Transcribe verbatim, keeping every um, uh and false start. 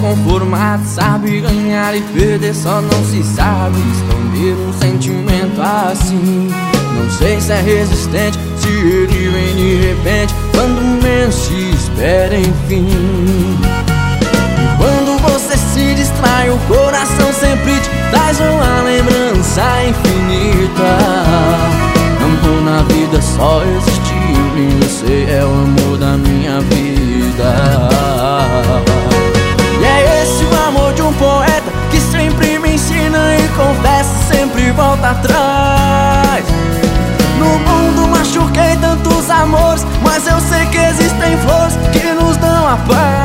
conformado, sabe ganhar e perder, só não se sabe esconder um sentimento assim. Não sei se é resistente, se ele vem de repente, quando menos se espera, enfim. Quando você se distrai, o coração sempre te traz uma lembrança infinita. Amor na vida só existiu e você é o amor da minha vida. E é esse o amor de um poeta que sempre me ensina e confessa, sempre volta atrás. No mundo machuquei tantos amores, mas eu sei que existem flores que nos dão a paz.